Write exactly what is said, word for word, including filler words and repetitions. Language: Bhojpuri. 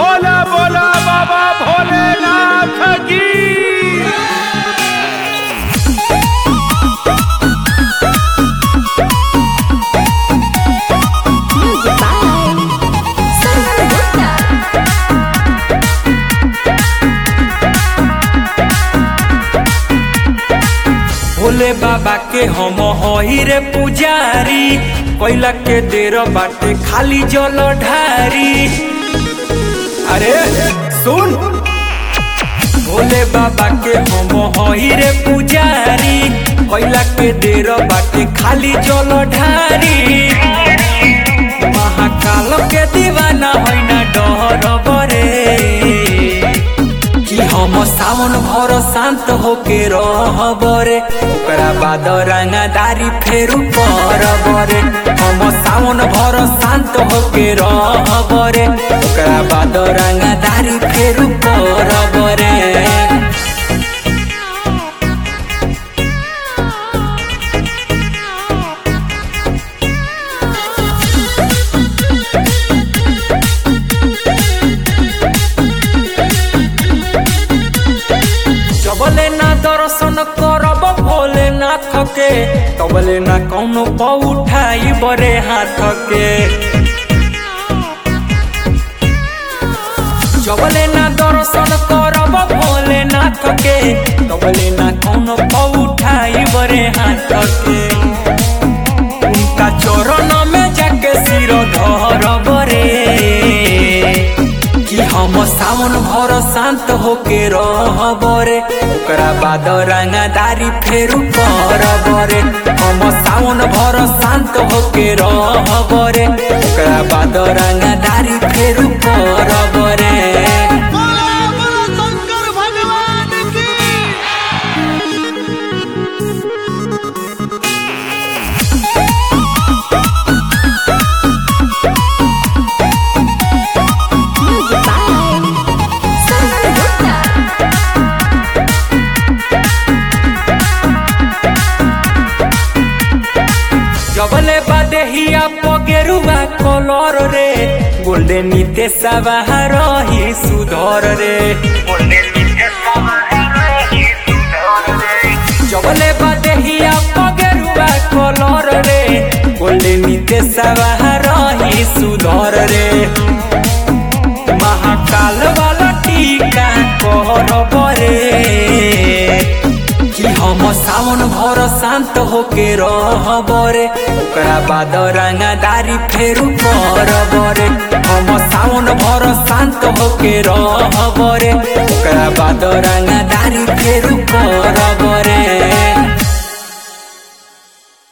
बोला बोला बाबा भोलेनाथ की। भोले बाबा के हम हई रे पुजारी, कोयला के देर बाटे खाली जल ढारी। अरे सुन, भोले बाबा के हम हई रे पुजारी, कोयला के देर बाटे खाली जल ढारी। महाकाल के दीवाना है ना डर बरे, कि हम सावन भर शांत होके रहब रे, ओकरा बाद रंगदारी फेरू करब रे। हम सावन भर शांत होके रहब रे, ओकरा बाद रंगदारी फेरू करब रे। जबले ना दर्शन करब भोलेनाथ के, तबले ना कौनो पउठाई बरे हाथ के। जबले ना दर्शन करब भोलेनाथ के, तबले ना कौनो पउठाई बरे हाथ के। उनका चरण में जाके सिर धरब रे, कि हम सावन भर शांत होके रहब रे, ओकरा बाद रंगदारी फेरू करब रे। हम सावन भर शांत होके रहब रे, ओकरा बाद रंगदारी फेरू करब रे। जबले बादेहिया पगेरुआ कलर रे, गोल्डन नीते सवार ही सुधर रे। जबले बादेहिया पगेरुआ कलर रे, गोल्डन नीते सवार ही सुधर रे। महाकाल वाला टीका कहरब रे, कि हम सावन भर शांत होके रहब रे, ओकरा बाद रंगदारी फेरू करब रे। हम सावन भर शांत होके रहब रे, ओकरा बाद रंगदारी फेरू करब